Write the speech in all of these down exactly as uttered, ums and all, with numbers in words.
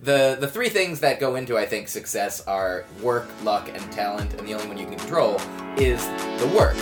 the the three things that go into, I think, success are work, luck, and talent, and the only one you can control is the work.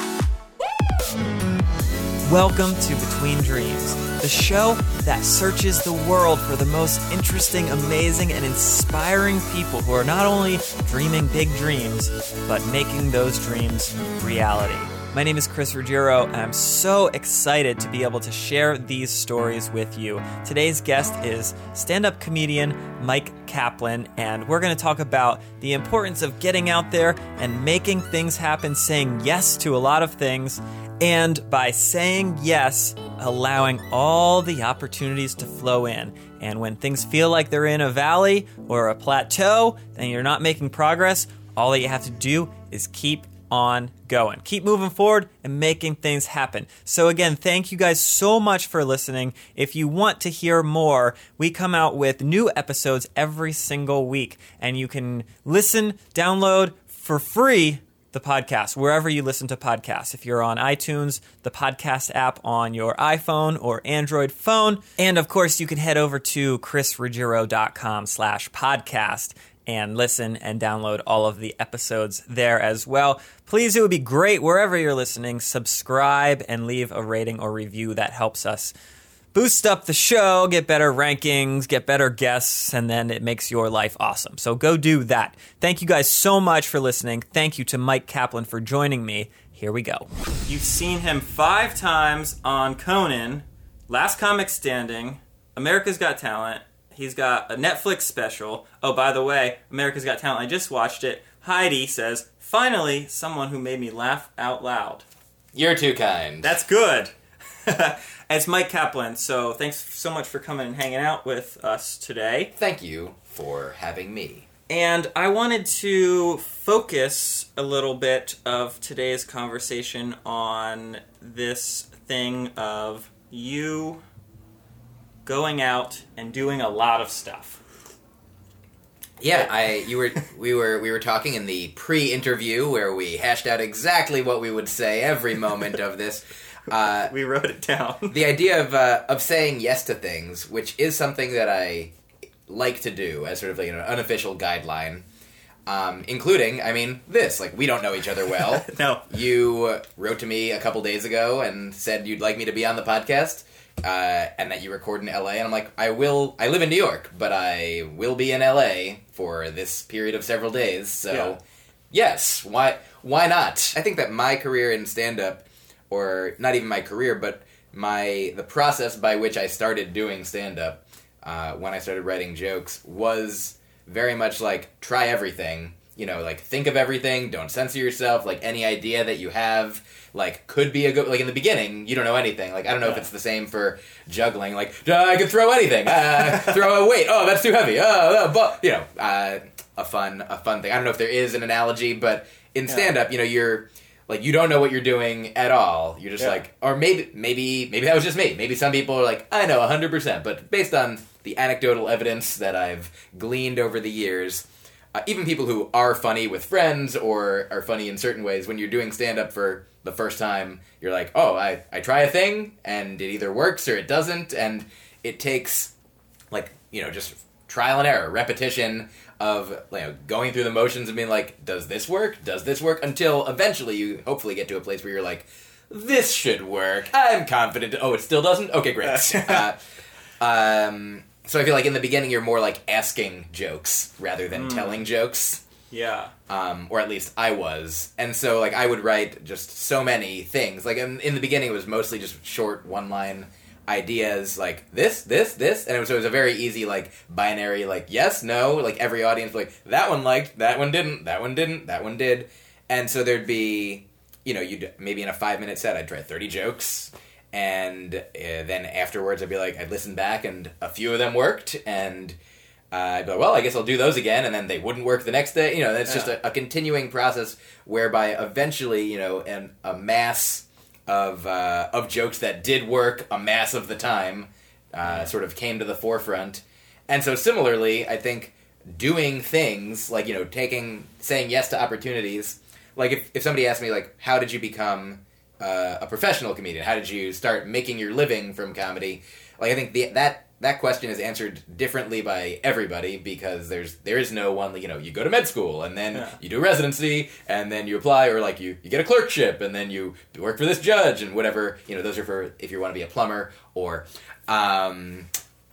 Welcome to Between Dreams, the show that searches the world for the most interesting, amazing, and inspiring people who are not only dreaming big dreams, but making those dreams reality. My name is Chris Ruggiero, and I'm so excited to be able to share these stories with you. Today's guest is stand-up comedian Mike Kaplan, and we're going to talk about the importance of getting out there and making things happen, saying yes to a lot of things, and by saying yes, allowing all the opportunities to flow in. And when things feel like they're in a valley or a plateau, and you're not making progress, all that you have to do is keep on going. Keep moving forward and making things happen. So again, thank you guys so much for listening. If you want to hear more, we come out with new episodes every single week, and you can listen, download for free the podcast wherever you listen to podcasts. If you're on iTunes, the podcast app on your iPhone or Android phone, and of course you can head over to chrisruggiero.com slash podcast and listen and download all of the episodes there as well. Please, it would be great wherever you're listening, subscribe and leave a rating or review. That helps us boost up the show, get better rankings, get better guests, and then it makes your life awesome. So go do that. Thank you guys so much for listening. Thank you to Mike Kaplan for joining me. Here we go. You've seen him five times on Conan, Last Comic Standing, America's Got Talent. He's got a Netflix special. Oh, by the way, America's Got Talent, I just watched it. Heidi says, finally, someone who made me laugh out loud. You're too kind. That's good. It's Mike Kaplan, so thanks so much for coming and hanging out with us today. Thank you for having me. And I wanted to focus a little bit of today's conversation on this thing of you going out and doing a lot of stuff. Yeah, I you were we were we were talking in the pre-interview where we hashed out exactly what we would say every moment of this. Uh, we wrote it down. The idea of uh, of saying yes to things, which is something that I like to do as sort of like an unofficial guideline, um, including, I mean, this. Like, we don't know each other well. No. You wrote to me a couple days ago and said you'd like me to be on the podcast. Uh, and that you record in L A, and I'm like, I will, I live in New York, but I will be in L A for this period of several days, so, yeah. Yes, why, why not? I think that my career in stand-up, or not even my career, but my, the process by which I started doing stand-up, uh, when I started writing jokes, was very much like, try everything, you know, like, think of everything, don't censor yourself, like, any idea that you have, like, could be a good... Like, in the beginning, you don't know anything. Like, I don't know yeah. if it's the same for juggling. Like, uh, I could throw anything. Uh, throw a weight. Oh, that's too heavy. Oh, oh but... You know, uh, a fun a fun thing. I don't know if there is an analogy, but in stand-up, you know, you're... Like, you don't know what you're doing at all. You're just yeah. like... Or maybe, maybe, maybe that was just me. Maybe some people are like, I know, one hundred percent. But based on the anecdotal evidence that I've gleaned over the years... Uh, even people who are funny with friends or are funny in certain ways, when you're doing stand-up for the first time, you're like, oh, I, I try a thing, and it either works or it doesn't, and it takes, like, you know, just trial and error, repetition of, you know, going through the motions and being like, does this work? Does this work? Until eventually you hopefully get to a place where you're like, this should work. I'm confident. Oh, it still doesn't? Okay, great. uh, um... So I feel like in the beginning you're more like asking jokes rather than mm. telling jokes. Yeah. Um, or at least I was. And so like I would write just so many things. Like in, in the beginning it was mostly just short one-line ideas like this, this, this. And it was, so it was a very easy like binary like yes, no. Like every audience like that one liked, that one didn't, that one didn't, that one did. And so there'd be, you know, you'd maybe in a five-minute set I'd try thirty jokes. And uh, then afterwards, I'd be like, I'd listen back, and a few of them worked, and uh, I'd be like, well, I guess I'll do those again, and then they wouldn't work the next day. You know, it's yeah. just a, a continuing process whereby eventually, you know, an, a mass of uh, of jokes that did work, a mass of the time, uh, sort of came to the forefront. And so similarly, I think doing things, like, you know, taking, saying yes to opportunities, like if, if somebody asked me, like, how did you become... Uh, a professional comedian? How did you start making your living from comedy? Like, I think the, that that question is answered differently by everybody because there's there is no one, you know, you go to med school and then yeah. you do residency and then you apply, or like you, you get a clerkship and then you work for this judge and whatever, you know, those are for if you want to be a plumber or, um,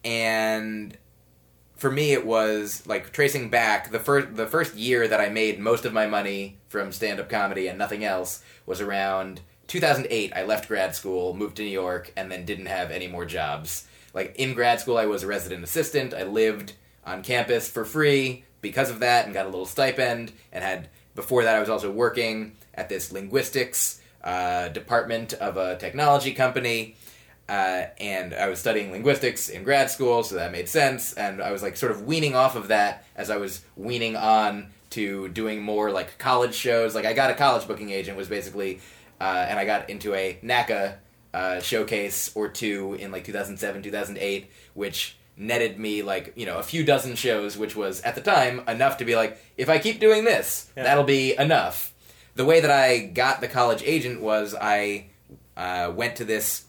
and for me it was like tracing back the first, the first year that I made most of my money from stand-up comedy and nothing else was around two thousand eight. I left grad school, moved to New York, and then didn't have any more jobs. Like, in grad school, I was a resident assistant. I lived on campus for free because of that and got a little stipend. And had, before that, I was also working at this linguistics uh, department of a technology company. Uh, and I was studying linguistics in grad school, so that made sense. And I was, like, sort of weaning off of that as I was weaning on to doing more, like, college shows. Like, I got a college booking agent, was basically, uh, and I got into a NACA Uh, showcase or two in like two thousand seven, two thousand eight, which netted me like, you know, a few dozen shows, which was at the time enough to be like, if I keep doing this, yeah. that'll be enough. The way that I got the college agent was I uh, went to this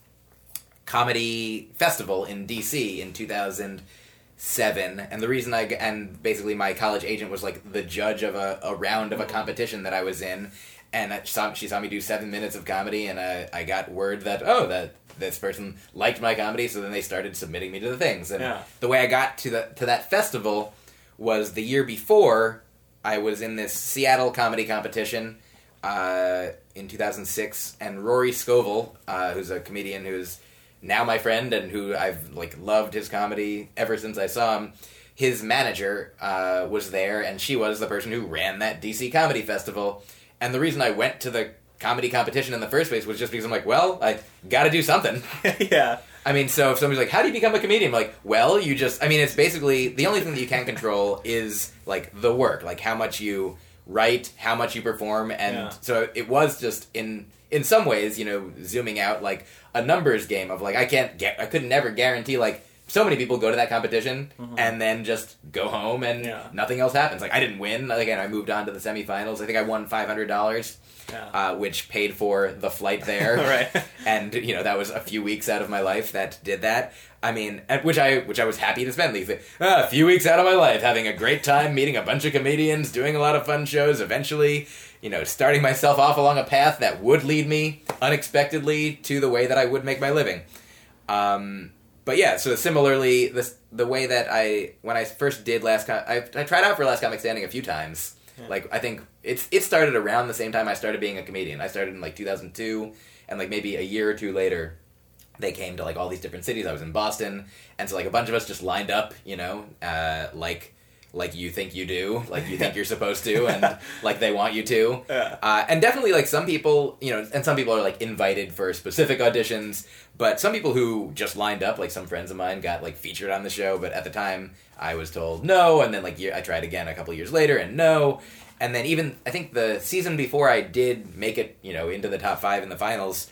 comedy festival in D C in two thousand seven, and the reason I, and basically my college agent was like the judge of a, a round of a competition that I was in. And I saw, she saw me do seven minutes of comedy, and I, I got word that, oh, that this person liked my comedy, so then they started submitting me to the things. And yeah. the way I got to the to that festival was the year before, I was in this Seattle comedy competition uh, in two thousand six, and Rory Scovel, uh, who's a comedian who's now my friend and who I've like loved his comedy ever since I saw him, his manager uh, was there, and she was the person who ran that D C Comedy Festival. And the reason I went to the comedy competition in the first place was just because I'm like, well, I gotta do something. yeah. I mean, so if somebody's like, how do you become a comedian? I'm like, well, you just, I mean, it's basically, the only thing that you can control is, like, the work. Like, how much you write, how much you perform, and yeah. so it was just, in in some ways, you know, zooming out, like, a numbers game of, like, I can't, get, I could never guarantee, like, so many people go to that competition mm-hmm. and then just go home and yeah. nothing else happens. Like, I didn't win. Again, I moved on to the semifinals. I think I won five hundred dollars, yeah. uh, which paid for the flight there. right. And, you know, that was a few weeks out of my life that did that. I mean, which I which I was happy to spend. These uh, a few weeks out of my life, having a great time, meeting a bunch of comedians, doing a lot of fun shows, eventually, you know, starting myself off along a path that would lead me unexpectedly to the way that I would make my living. Um... But yeah, so similarly, this, the way that I, when I first did Last Com- I, I tried out for Last Comic Standing a few times. Yeah. Like, I think it's it started around the same time I started being a comedian. I started in, like, two thousand two, and, like, maybe a year or two later, they came to, like, all these different cities. I was in Boston, and so, like, a bunch of us just lined up, you know, uh, like... like you think you do, like you think you're supposed to, and like they want you to. Yeah. Uh, and definitely like some people, you know, and some people are like invited for specific auditions, but some people who just lined up, like some friends of mine got like featured on the show, but at the time I was told no, and then like I tried again a couple years later and no. And then even, I think the season before I did make it, you know, into the top five in the finals,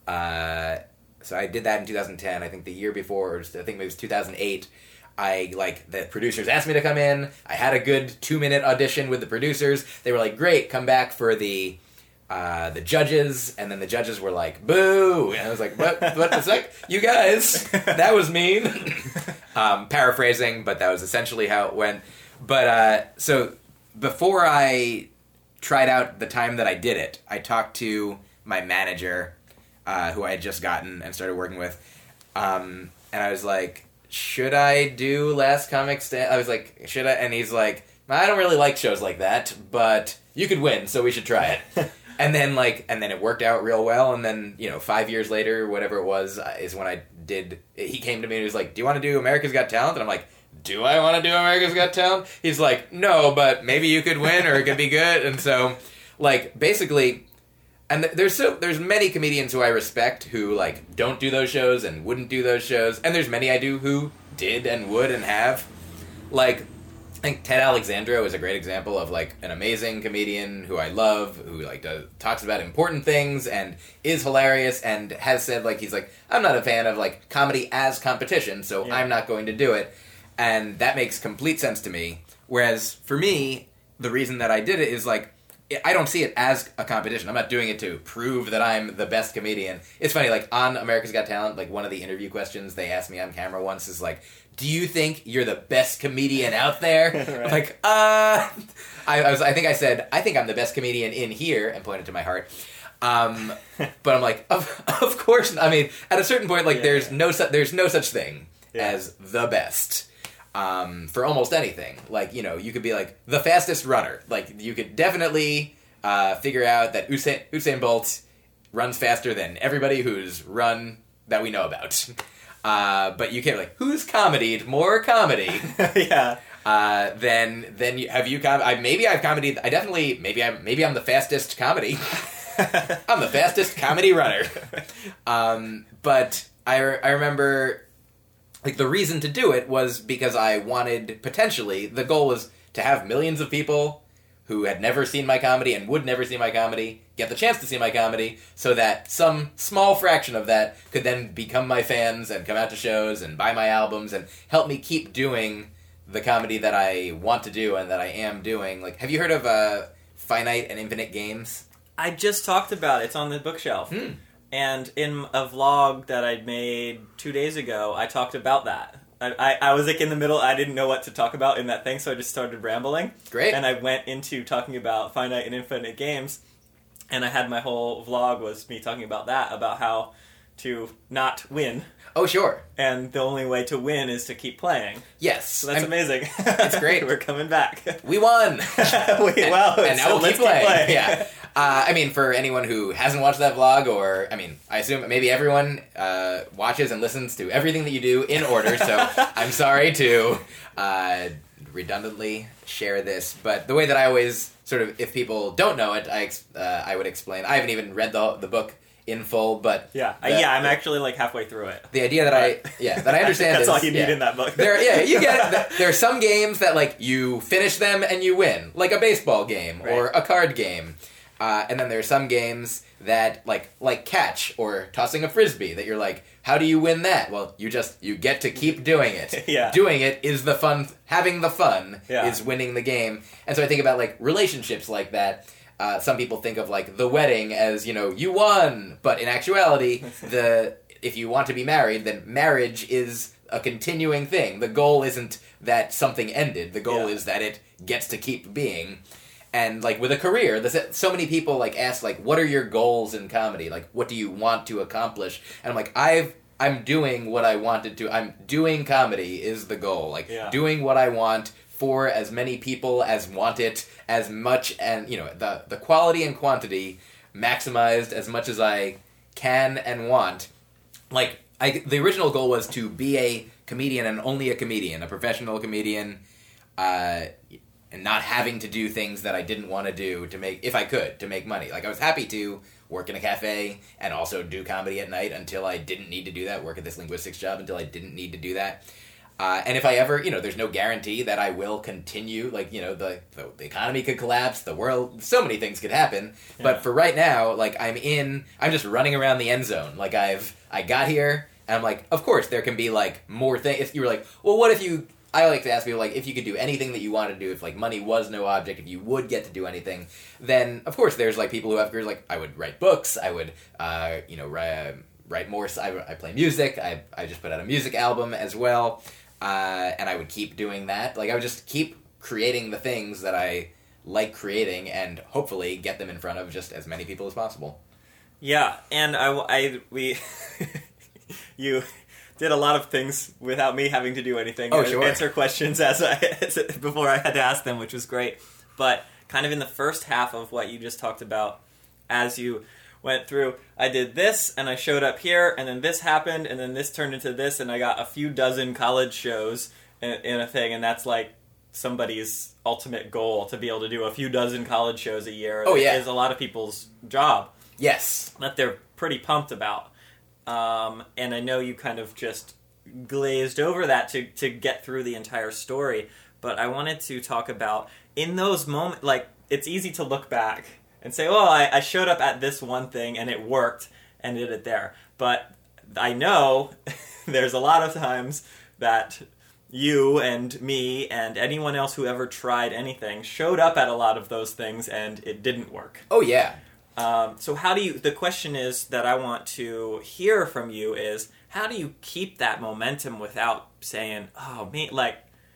uh, so I did that in two thousand ten, I think the year before, or I think it was two thousand eight, I, like, the producers asked me to come in. I had a good two-minute audition with the producers. They were like, great, come back for the uh, the judges. And then the judges were like, boo! And I was like, what, what the heck? You guys, that was mean. um, paraphrasing, but that was essentially how it went. But, uh, so, before I tried out the time that I did it, I talked to my manager, uh, who I had just gotten and started working with, um, and I was like, should I do Last Comic Stand? I was like, should I? And he's like, I don't really like shows like that, but you could win, so we should try it. and then like, and then it worked out real well. And then, you know, five years later, whatever it was, is when I did. He came to me and he was like, "Do you want to do America's Got Talent?" And I'm like, "Do I want to do America's Got Talent?" He's like, "No, but maybe you could win, or it could be good." And so, like, basically. And there's so there's many comedians who I respect who, like, don't do those shows and wouldn't do those shows. And there's many I do who did and would and have. Like, I think Ted Alexandro is a great example of, like, an amazing comedian who I love, who, like, does, talks about important things and is hilarious and has said, like, he's like, I'm not a fan of, like, comedy as competition, so yeah. I'm not going to do it. And that makes complete sense to me. Whereas, for me, the reason that I did it is, like, I don't see it as a competition. I'm not doing it to prove that I'm the best comedian. It's funny, like, on America's Got Talent, like, one of the interview questions they asked me on camera once is, like, do you think you're the best comedian out there? Right. I'm like, uh... I, I, was, I think I said, I think I'm the best comedian in here, and pointed to my heart. Um, but I'm like, of, of course, I mean, at a certain point, like, yeah, there's, yeah. No su- there's no such thing yeah. as the best. Um, for almost anything. Like, you know, you could be like the fastest runner. Like, you could definitely uh, figure out that Usain, Usain Bolt runs faster than everybody who's run that we know about. Uh, but you can't be like, who's comedied more comedy? yeah. Uh, then, then you, have you com- I, maybe I've comedied. I definitely maybe I'm maybe I'm the fastest comedy. I'm the fastest comedy runner. Um, but I re- I remember. Like, the reason to do it was because I wanted, potentially, the goal was to have millions of people who had never seen my comedy and would never see my comedy get the chance to see my comedy, so that some small fraction of that could then become my fans and come out to shows and buy my albums and help me keep doing the comedy that I want to do and that I am doing. Like, have you heard of uh, Finite and Infinite Games? I just talked about it. It's on the bookshelf. Hmm. And in a vlog that I made two days ago, I talked about that. I, I, I was like in the middle, I didn't know what to talk about in that thing, so I just started rambling. Great. And I went into talking about finite and infinite games, and I had my whole vlog was me talking about that, about how to not win. Oh, sure. And the only way to win is to keep playing. Yes. So that's I'm, amazing. It's great. We're coming back. We won! we, wow. And, and now so we'll keep playing. playing. Yeah. Uh, I mean, for anyone who hasn't watched that vlog, or, I mean, I assume maybe everyone uh, watches and listens to everything that you do in order, so I'm sorry to uh, redundantly share this, but the way that I always sort of, if people don't know it, I, ex- uh, I would explain. I haven't even read the the book in full, but yeah, the, uh, yeah, I'm actually like halfway through it. The idea that I, yeah, that I understand That's is, all you need yeah, in that book. there, yeah, you get it. There are some games that, like, you finish them and you win, like a baseball game right. or a card game. Uh, and then there are some games that, like, like catch or tossing a frisbee, that you're like, how do you win that? Well, you just, you get to keep doing it. yeah. Doing it is the fun, having the fun yeah. is winning the game. And so I think about, like, relationships like that. Uh, some people think of, like, the wedding as, you know, you won, but in actuality, the if you want to be married, then marriage is a continuing thing. The goal isn't that something ended. The goal yeah. is that it gets to keep being. And, like, with a career, there's so many people, like, ask, like, what are your goals in comedy? Like, what do you want to accomplish? And I'm like, I've, I'm doing what I wanted to. I'm doing comedy is the goal. Like, yeah. doing what I want for as many people as want it, as much, and, you know, the, the quality and quantity maximized as much as I can and want. Like, I, the original goal was to be a comedian and only a comedian, a professional comedian, uh... and not having to do things that I didn't want to do to make, if I could, to make money. Like, I was happy to work in a cafe and also do comedy at night until I didn't need to do that, work at this linguistics job until I didn't need to do that. Uh, and if I ever, you know, there's no guarantee that I will continue, like, you know, the, the, the economy could collapse, the world, so many things could happen. Yeah. But for right now, like, I'm in, I'm just running around the end zone. Like, I've, I got here, and I'm like, of course, there can be, like, more things. If you were like, well, what if you... I like to ask people, like, if you could do anything that you want to do, if, like, money was no object, if you would get to do anything, then, of course, there's, like, people who have careers, like, I would write books, I would, uh, you know, write, write more, I, I play music, I, I just put out a music album as well, uh, and I would keep doing that. Like, I would just keep creating the things that I like creating, and hopefully get them in front of just as many people as possible. Yeah, and I, I we, you... did a lot of things without me having to do anything. Oh, sure. Answer questions as I as, before I had to ask them, which was great. But kind of in the first half of what you just talked about, as you went through, I did this, and I showed up here, and then this happened, and then this turned into this, and I got a few dozen college shows in, in a thing, and that's like somebody's ultimate goal, to be able to do a few dozen college shows a year. Oh, yeah. Is a lot of people's job. Yes. That they're pretty pumped about. Um, and I know you kind of just glazed over that to, to get through the entire story, but I wanted to talk about, in those moments, like, it's easy to look back and say, oh, I, I showed up at this one thing and it worked and did it there. But I know there's a lot of times that you and me and anyone else who ever tried anything showed up at a lot of those things and it didn't work. Oh, yeah. Um, so how do you, the question is that I want to hear from you is, how do you keep that momentum without saying, oh, me, like,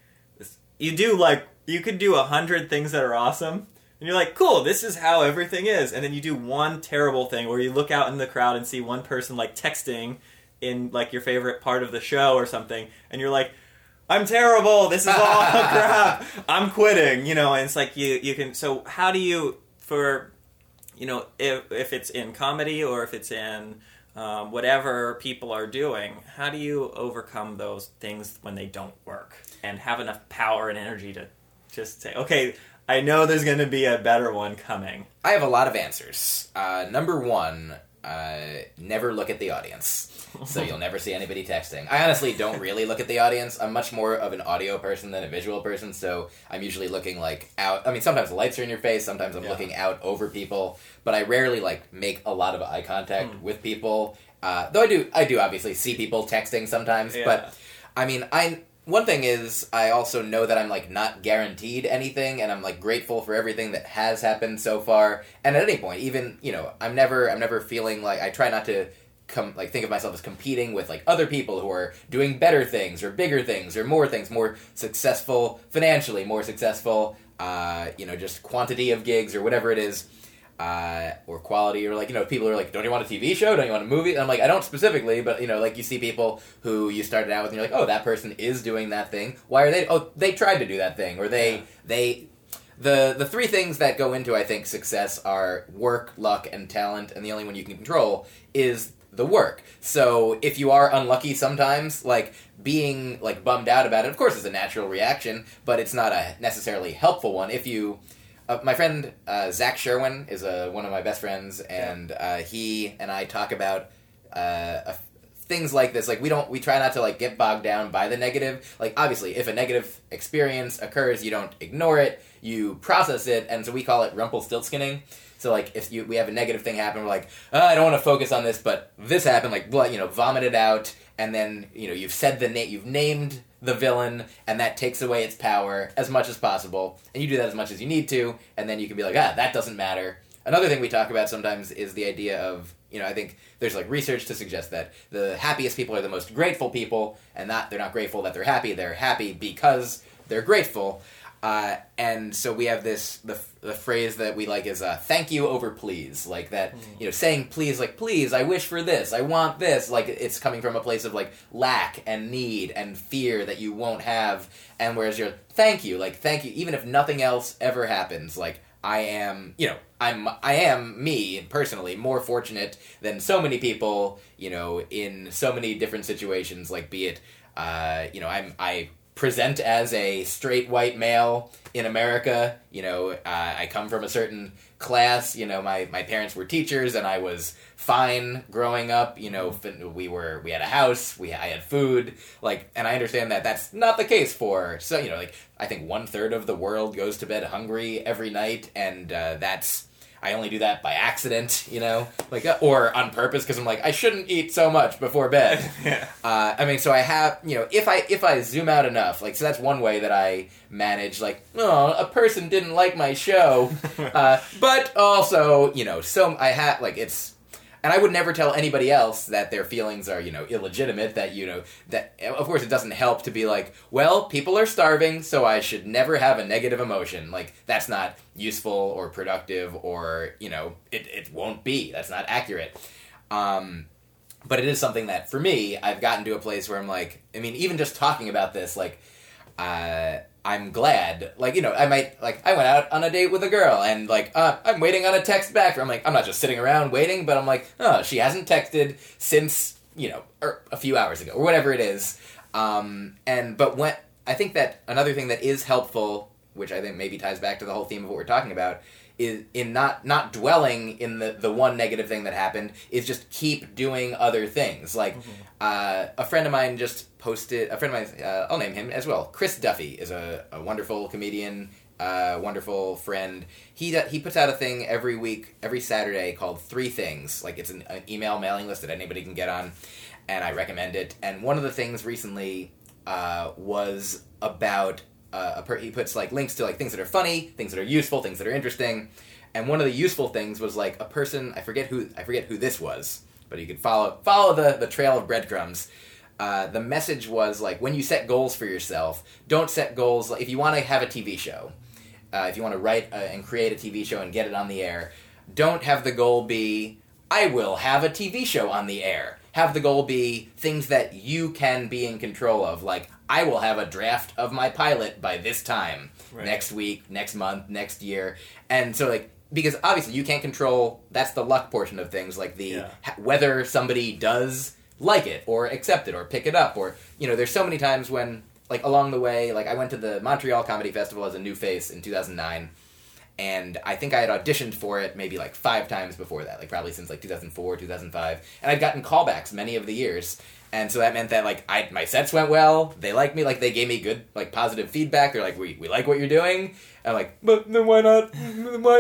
you do, like, you could do a hundred things that are awesome, and you're like, cool, this is how everything is, and then you do one terrible thing where you look out in the crowd and see one person, like, texting in, like, your favorite part of the show or something, and you're like, I'm terrible, this is all crap, I'm quitting, you know, and it's like, you, you can, so how do you, for... You know, if if it's in comedy or if it's in um, whatever people are doing, how do you overcome those things when they don't work and have enough power and energy to just say, okay, I know there's going to be a better one coming? I have a lot of answers. Uh, number one, uh, never look at the audience. So you'll never see anybody texting. I honestly don't really look at the audience. I'm much more of an audio person than a visual person, so I'm usually looking, like, out. I mean, sometimes the lights are in your face, sometimes I'm yeah. looking out over people, but I rarely, like, make a lot of eye contact hmm. with people. Uh, though I do, I do obviously see people texting sometimes, yeah. but, I mean, I... One thing is, I also know that I'm, like, not guaranteed anything, and I'm, like, grateful for everything that has happened so far, and at any point, even, you know, I'm never, I'm never feeling like, I try not to come, like, think of myself as competing with, like, other people who are doing better things, or bigger things, or more things, more successful financially, more successful, uh, you know, just quantity of gigs, or whatever it is. Uh, or quality, or, like, you know, people are like, don't you want a T V show? Don't you want a movie? And I'm like, I don't specifically, but, you know, like, you see people who you started out with, and you're like, oh, that person is doing that thing. Why are they? Oh, they tried to do that thing, or they, yeah. they, the the three things that go into, I think, success are work, luck, and talent, and the only one you can control is the work. So if you are unlucky sometimes, like, being, like, bummed out about it, of course, is a natural reaction, but it's not a necessarily helpful one. If you... Uh, my friend uh, Zach Sherwin is uh, one of my best friends, and uh, he and I talk about uh, uh, things like this. Like, we don't, we try not to, like, get bogged down by the negative. Like, obviously, if a negative experience occurs, you don't ignore it, you process it, and so we call it Rumpelstiltskinning. So, like, if you we have a negative thing happen, we're like, oh, I don't want to focus on this, but this happened, like, you know, vomit it out, and then, you know, you've said the name, you've named the villain, and that takes away its power as much as possible, and you do that as much as you need to, and then you can be like, ah, that doesn't matter. Another thing we talk about sometimes is the idea of, you know, I think there's, like, research to suggest that the happiest people are the most grateful people, and not they're not grateful that they're happy, they're happy because they're grateful. Uh, and so we have this, the the phrase that we like is, uh, thank you over please. Like that, you know, saying please, like, please, I wish for this, I want this. Like, it's coming from a place of, like, lack and need and fear that you won't have. And whereas you're, thank you, like, thank you, even if nothing else ever happens, like, I am, you know, I'm, I am, me, personally, more fortunate than so many people, you know, in so many different situations, like, be it, uh, you know, I'm, I... present as a straight white male in America. You know, uh, I come from a certain class. You know, my, my parents were teachers, and I was fine growing up. You know, we were we had a house, we I had food. Like, and I understand that that's not the case for so you know, like, I think one third of the world goes to bed hungry every night, and uh, that's. I only do that by accident, you know, like, uh, or on purpose, because I'm like, I shouldn't eat so much before bed. yeah. uh, I mean, so I have, you know, if I if I zoom out enough, like, so that's one way that I manage, like, oh, a person didn't like my show, uh, but also, you know, so I have, like, it's, and I would never tell anybody else that their feelings are, you know, illegitimate, that, you know, that, of course, it doesn't help to be like, well, people are starving, so I should never have a negative emotion. Like, that's not useful or productive, or, you know, it, it won't be. That's not accurate. Um, but it is something that, for me, I've gotten to a place where I'm like, I mean, even just talking about this, like, uh... I'm glad, like, you know, I might, like, I went out on a date with a girl, and, like, uh, I'm waiting on a text back. I'm like, I'm not just sitting around waiting, but I'm like, oh, she hasn't texted since, you know, er, a few hours ago, or whatever it is. Um, and, but when, I think that another thing that is helpful, which I think maybe ties back to the whole theme of what we're talking about, is in not, not dwelling in the, the one negative thing that happened, is just keep doing other things. Like, mm-hmm. uh, a friend of mine just posted, a friend of mine, uh, I'll name him as well, Chris Duffy is a, a wonderful comedian, uh, wonderful friend. He he puts out a thing every week, every Saturday, called Three Things. Like, it's an, an email mailing list that anybody can get on, and I recommend it. And one of the things recently uh, was about uh, a per- he puts like links to like things that are funny, things that are useful, things that are interesting, and one of the useful things was like a person I forget who I forget who this was, but you could follow follow the the trail of breadcrumbs. Uh, the message was like, when you set goals for yourself, don't set goals like if you want to have a T V show, uh, if you want to write uh, and create a T V show and get it on the air, don't have the goal be I will have a T V show on the air. Have the goal be things that you can be in control of, like, I will have a draft of my pilot by this time, right. next week, next month, next year. And so, like, because obviously you can't control, that's the luck portion of things, like the yeah. ha- whether somebody does like it or accept it or pick it up, or, you know, there's so many times when, like, along the way, like, I went to the Montreal Comedy Festival as a new face in two thousand nine, and I think I had auditioned for it maybe like five times before that, like probably since like two thousand four, two thousand five, and I'd gotten callbacks many of the years, and so that meant that like I my sets went well, they liked me, like they gave me good like positive feedback, they're like, we we like what you're doing, and I'm like, but then why not, why,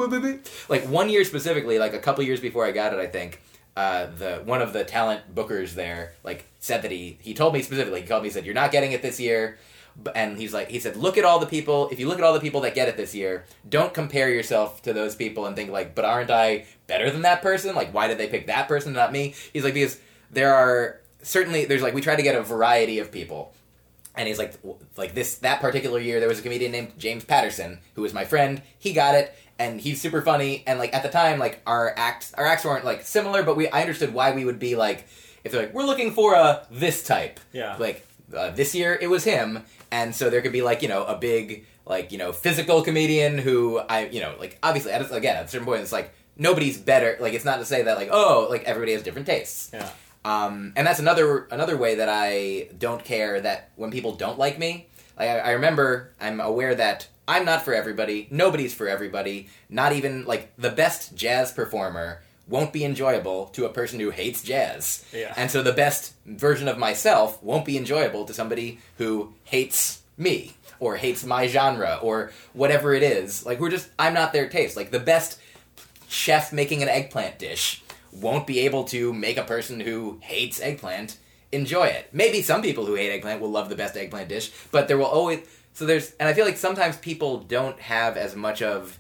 like one year specifically, like a couple years before I got it, I think, uh, the one of the talent bookers there like said that he, he told me specifically, he called me and said, you're not getting it this year. And he's like, he said, look at all the people, if you look at all the people that get it this year, don't compare yourself to those people and think like, but aren't I better than that person? Like, why did they pick that person, not me? He's like, because there are, certainly, there's like, we try to get a variety of people. And he's like, like this, that particular year, there was a comedian named James Patterson, who was my friend, he got it, and he's super funny, and like, at the time, like, our acts, our acts weren't like similar, but we, I understood why we would be like, if they're like, we're looking for a this type. Yeah. Like, uh, this year, it was him. And so there could be, like, you know, a big, like, you know, physical comedian who I, you know, like, obviously, at, again, at a certain point, it's like, nobody's better. Like, it's not to say that, like, oh, like, everybody has different tastes. Yeah. Um, and that's another another way that I don't care that when people don't like me. Like, I, I remember, I'm aware that I'm not for everybody. Nobody's for everybody. Not even, like, the best jazz performer won't be enjoyable to a person who hates jazz. Yeah. And so the best version of myself won't be enjoyable to somebody who hates me, or hates my genre, or whatever it is. Like, we're just, I'm not their taste. Like, the best chef making an eggplant dish won't be able to make a person who hates eggplant enjoy it. Maybe some people who hate eggplant will love the best eggplant dish, but there will always, so there's, and I feel like sometimes people don't have as much of,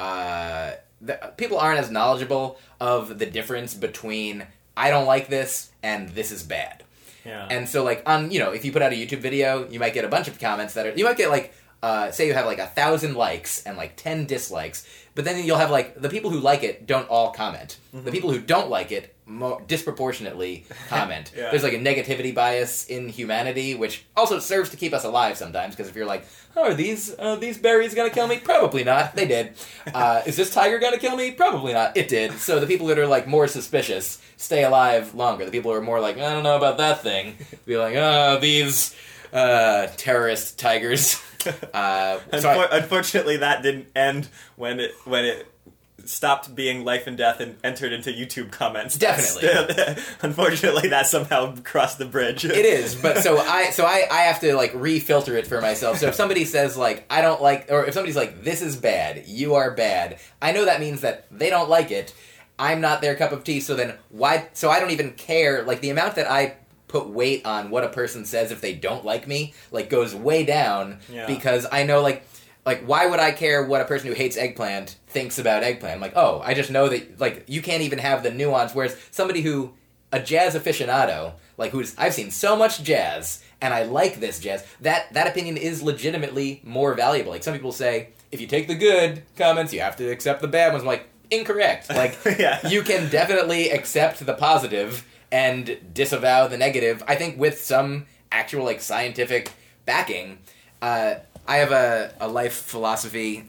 uh, the, people aren't as knowledgeable of the difference between I don't like this and this is bad. Yeah. And so, like, on, you know, if you put out a YouTube video, you might get a bunch of comments that are, you might get, like, uh, say you have, like, a thousand likes and, like, ten dislikes, but then you'll have, like, the people who like it don't all comment. Mm-hmm. The people who don't like it more disproportionately comment. Yeah. There's, like, a negativity bias in humanity, which also serves to keep us alive sometimes, because if you're like, oh, are these, uh, these berries gonna kill me? Probably not. They did. Uh, is this tiger gonna kill me? Probably not. It did. So the people that are, like, more suspicious stay alive longer. The people who are more like, I don't know about that thing, be like, oh, these uh, terrorist tigers. Uh, Unfor- so I, unfortunately, that didn't end when it when it stopped being life and death and entered into YouTube comments. Definitely. Still, unfortunately, that somehow crossed the bridge. It is, but so I so I, I have to like refilter it for myself. So if somebody says like I don't like, or if somebody's like this is bad, you are bad, I know that means that they don't like it. I'm not their cup of tea. So then why? So I don't even care. Like the amount that I put weight on what a person says if they don't like me, like goes way down yeah. because I know like. Like, why would I care what a person who hates eggplant thinks about eggplant? I'm like, oh, I just know that, like, you can't even have the nuance, whereas somebody who, a jazz aficionado, like, who's, I've seen so much jazz, and I like this jazz, that, that opinion is legitimately more valuable. Like, some people say, if you take the good comments, you have to accept the bad ones. I'm like, incorrect. Like, yeah. You can definitely accept the positive and disavow the negative, I think with some actual, like, scientific backing. uh... I have a, a life philosophy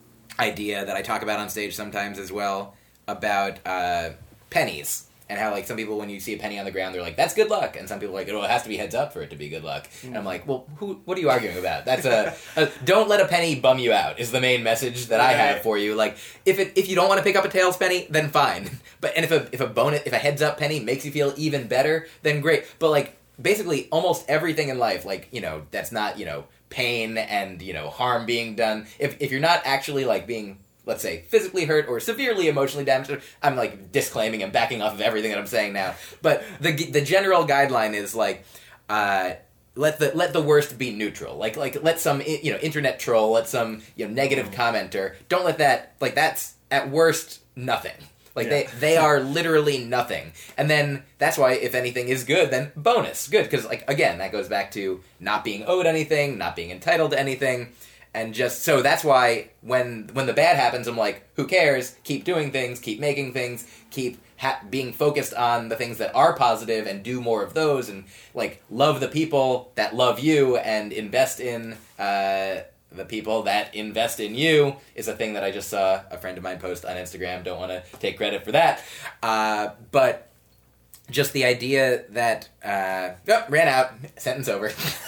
idea that I talk about on stage sometimes as well about uh, pennies and how like some people when you see a penny on the ground they're like that's good luck and some people are like oh it has to be heads up for it to be good luck mm. and I'm like well who what are you arguing about that's a, a don't let a penny bum you out is the main message that I have for you. Like if it if you don't want to pick up a tails penny then fine, but and if a if a bonus if a heads up penny makes you feel even better then great, but like basically almost everything in life like you know that's not you know pain and, you know, harm being done. If if you're not actually, like, being, let's say, physically hurt or severely emotionally damaged, I'm, like, disclaiming and backing off of everything that I'm saying now. But the the general guideline is, like, uh, let the let the worst be neutral. Like like let some you know internet troll, let some you know negative commenter. Don't let that like that's at worst nothing. Like Yeah. they they are literally nothing. And then that's why if anything is good, then bonus good because like again that goes back to not being owed anything, not being entitled to anything. And just so that's why when when the bad happens, I'm like, who cares? Keep doing things, keep making things, keep ha- being focused on the things that are positive, and do more of those, and like love the people that love you, and invest in uh, the people that invest in you. Is a thing that I just saw a friend of mine post on Instagram. Don't want to take credit for that, uh, but. Just the idea that uh, oh, ran out. Sentence over.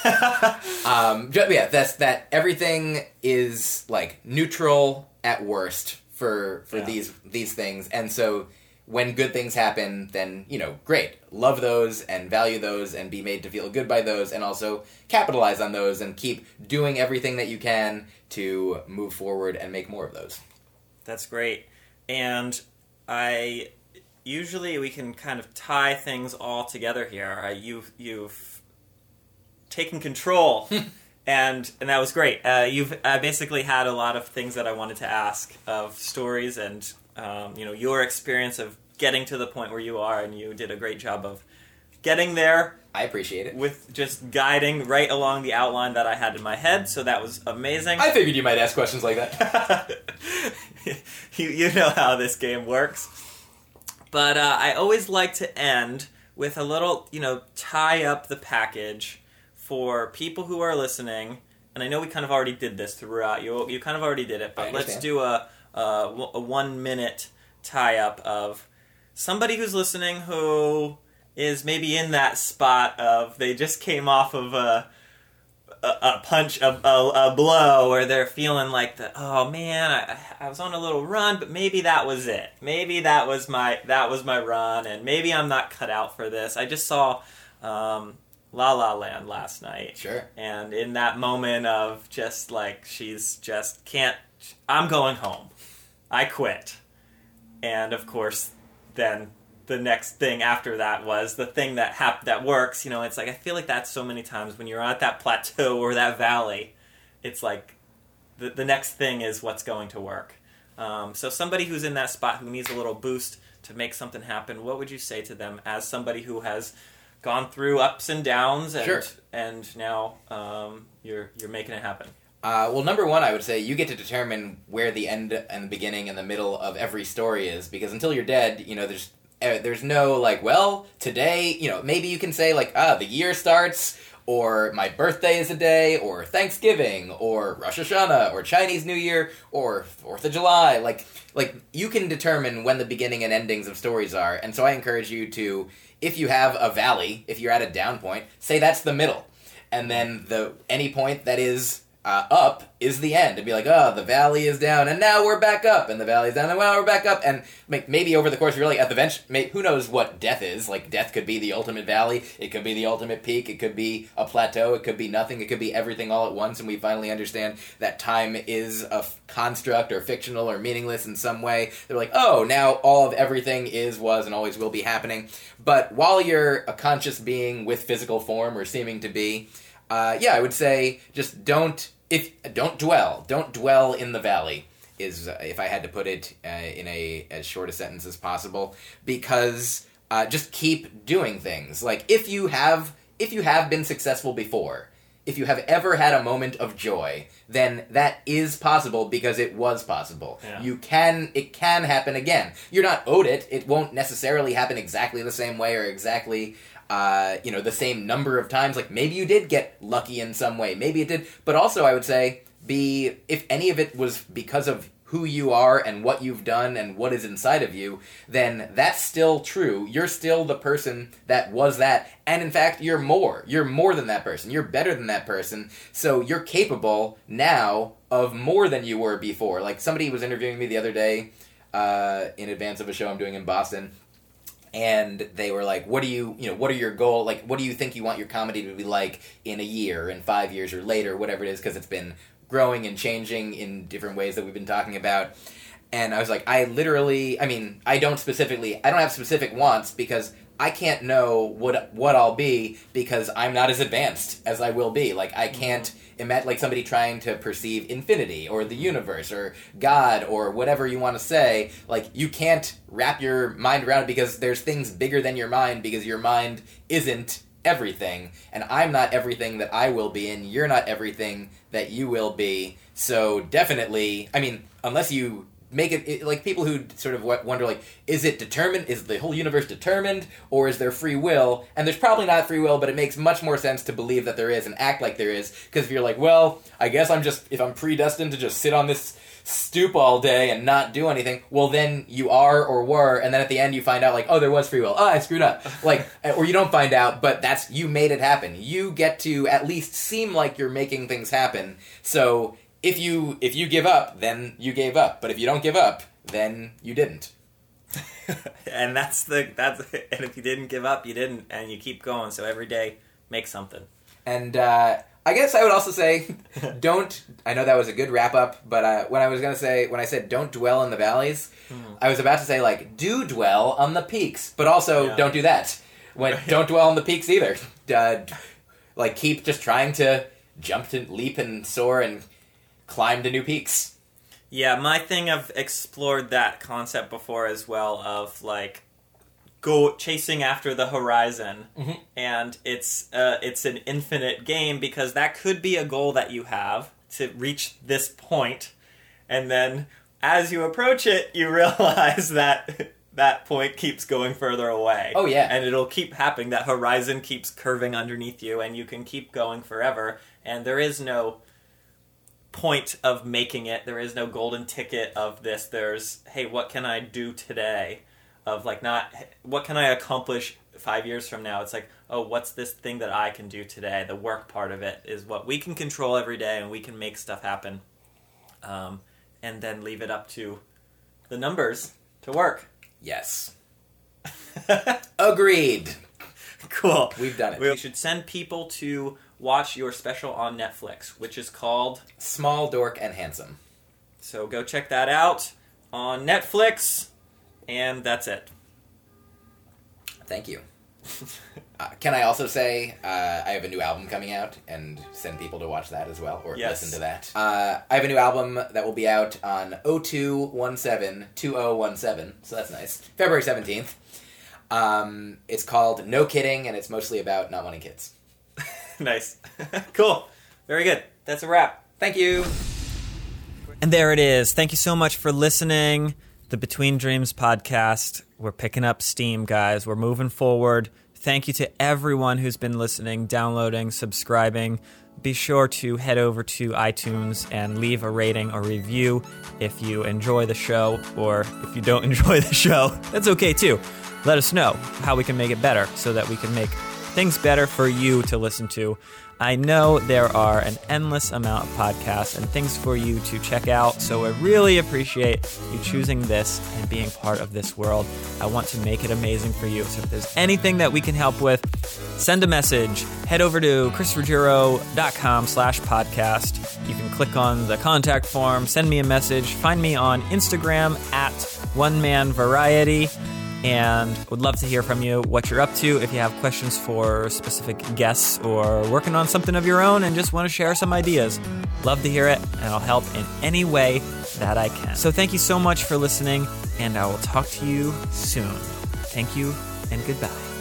um, just, yeah, that's that. Everything is like neutral at worst for for Yeah. these these things, and so when good things happen, then you know, great, love those and value those, and be made to feel good by those, and also capitalize on those, and keep doing everything that you can to move forward and make more of those. That's great. And I usually we can kind of tie things all together here. Uh, you've you've taken control, and and that was great. Uh, you've uh, basically had a lot of things that I wanted to ask of stories, and um, you know your experience of getting to the point where you are, and you did a great job of getting there. I appreciate it. With just guiding right along the outline that I had in my head, so that was amazing. I figured you might ask questions like that. you you know how this game works. But uh, I always like to end with a little, you know, tie up the package for people who are listening. And I know we kind of already did this throughout. You you kind of already did it, but let's do a, a, a one-minute tie-up of somebody who's listening who is maybe in that spot of they just came off of a a, a punch, a, a, a blow, or they're feeling like the oh man, I, I was on a little run, but maybe that was it. Maybe that was my that was my run, and maybe I'm not cut out for this. I just saw um, La La Land last night, Sure. and in that moment of just like she's just can't. I'm going home. I quit, and of course, then. The next thing after that was the thing that hap- that works. You know, it's like I feel like that's so many times when you're at that plateau or that valley, it's like the the next thing is what's going to work. Um, so somebody who's in that spot who needs a little boost to make something happen, what would you say to them as somebody who has gone through ups and downs and Sure. and now um, you're you're making it happen? Uh, well, number one, I would say you get to determine where the end and the beginning and the middle of every story is, because until you're dead, you know, there's uh, there's no, like, well, today, you know, maybe you can say, like, ah, the year starts, or my birthday is a day, or Thanksgiving, or Rosh Hashanah, or Chinese New Year, or fourth of July. Like, like you can determine when the beginning and endings of stories are, and so I encourage you to, if you have a valley, if you're at a down point, say that's the middle. And then the any point that is uh, up is the end. It'd be like, oh, the valley is down, and now we're back up, and the valley's down, and now we're back up. And like, maybe over the course of your life, at the bench, may, who knows what death is? Like, death could be the ultimate valley, it could be the ultimate peak, it could be a plateau, it could be nothing, it could be everything all at once, and we finally understand that time is a f- construct or fictional or meaningless in some way. They're like, oh, now all of everything is, was, and always will be happening. But while you're a conscious being with physical form, or seeming to be, uh, yeah, I would say just don't If don't dwell, don't dwell in the valley is, uh, if I had to put it uh, in a as short a sentence as possible, because uh, just keep doing things. Like if you have if you have been successful before, if you have ever had a moment of joy, then that is possible because it was possible. Yeah. You can it can happen again. You're not owed it. It won't necessarily happen exactly the same way or exactly. Uh, you know, the same number of times. Like, maybe you did get lucky in some way. Maybe it did. But also, I would say, be if any of it was because of who you are and what you've done and what is inside of you, then that's still true. You're still the person that was that. And in fact, you're more. You're more than that person. You're better than that person. So you're capable now of more than you were before. Like, somebody was interviewing me the other day uh, in advance of a show I'm doing in Boston. And they were like, what do you, you know, what are your goals? Like, what do you think you want your comedy to be like in a year, in five years, or later, whatever it is, because it's been growing and changing in different ways that we've been talking about. And I was like, I literally, I mean, I don't specifically, I don't have specific wants, because I can't know what what I'll be because I'm not as advanced as I will be. Like, I can't imagine, like, somebody trying to perceive infinity or the universe or God or whatever you want to say. Like, you can't wrap your mind around it because there's things bigger than your mind because your mind isn't everything. And I'm not everything that I will be, and you're not everything that you will be. So definitely, I mean, unless you make it, it, like, people who sort of wonder, like, is it determined, is the whole universe determined, or is there free will? And there's probably not free will, but it makes much more sense to believe that there is and act like there is, because if you're like, well, I guess I'm just, if I'm predestined to just sit on this stoop all day and not do anything, well, then you are or were, and then at the end you find out, like, oh, there was free will, oh, I screwed up, like, or you don't find out, but that's, you made it happen. You get to at least seem like you're making things happen, so If you if you give up, then you gave up. But if you don't give up, then you didn't. And that's the that's and if you didn't give up, you didn't, and you keep going. So every day, make something. And uh, I guess I would also say, don't. I know that was a good wrap up, but uh, when I was gonna say when I said don't dwell in the valleys, mm. I was about to say, like, do dwell on the peaks, but also yeah. don't do that. When don't dwell on the peaks either. Uh, like, keep just trying to jump and leap and soar and climb to new peaks. Yeah, my thing, I've explored that concept before as well, of, like, go chasing after the horizon, mm-hmm. and it's uh, it's an infinite game, because that could be a goal that you have to reach this point, and then as you approach it, you realize that that point keeps going further away. Oh, yeah. And it'll keep happening. That horizon keeps curving underneath you, and you can keep going forever, and there is no point of making it. There is no golden ticket of this. There's, hey, what can I do today? Of, like, not, what can I accomplish five years from now? It's like, oh, what's this thing that I can do today? The work part of it is what we can control every day, and we can make stuff happen. Um, and then leave it up to the numbers to work. Yes. Agreed. Cool. We've done it. We should send people to watch your special on Netflix, which is called Small, Dork, and Handsome. So go check that out on Netflix, and that's it. Thank you. uh, can I also say uh, I have a new album coming out, and send people to watch that as well, or yes. listen to that. Uh, I have a new album that will be out on oh two one seven two oh one seven, so that's nice. February seventeenth. Um, it's called No Kidding, and it's mostly about not wanting kids. Nice. Cool. Very good. That's a wrap. Thank you. And there it is. Thank you so much for listening. The Between Dreams podcast. We're picking up steam, guys. We're moving forward. Thank you to everyone who's been listening, downloading, subscribing. Be sure to head over to iTunes and leave a rating or review if you enjoy the show, or if you don't enjoy the show. That's okay, too. Let us know how we can make it better so that we can make things better for you to listen to. I know there are an endless amount of podcasts and things for you to check out, so I really appreciate you choosing this and being part of this world. I want to make it amazing for you, so if there's anything that we can help with, send a message. Head over to chrisruggiero.com slash podcast. You can click on the contact form, send me a message, find me on Instagram at one man variety. And would love to hear from you, what you're up to, if you have questions for specific guests or working on something of your own and just want to share some ideas. Love to hear it, and I'll help in any way that I can. So thank you so much for listening, and I will talk to you soon. Thank you, and goodbye.